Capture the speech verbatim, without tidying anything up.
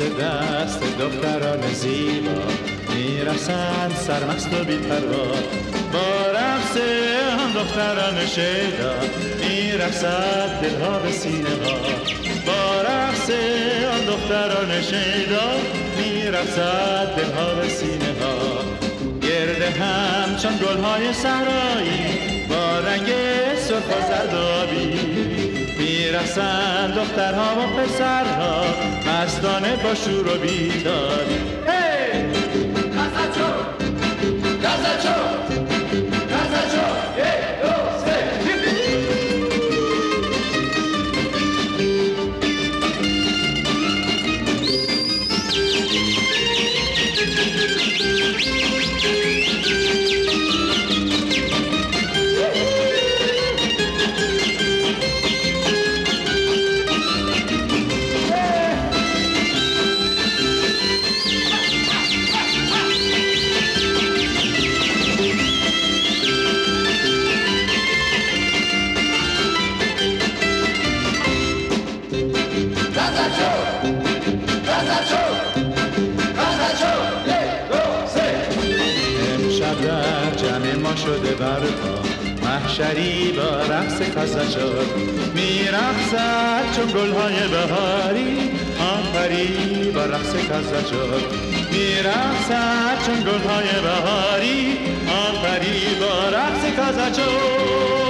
دست دختران زیبا میرسند سرمست و بی‌پروا. با رقص آن دختران شیدا میرقصد دلها به سینه ها. با رقص آن دختران شیدا میرقصد دلها به سینه ها. گرده هم چون گلهای صحرایی با رنگ سرخ و زردابی میرقصند دخترها و پسرها مستانه با شور و بیداری. هی کازاچو کازاچو کازاچو یک دو سه در جمع ما شده برپا محشری با رقص کازاچو. میرقصد چون گلهای بهاری آن پری با رقص کازاچو. میرقصد چون گلهای بهاری آن پری با رقص کازاچو.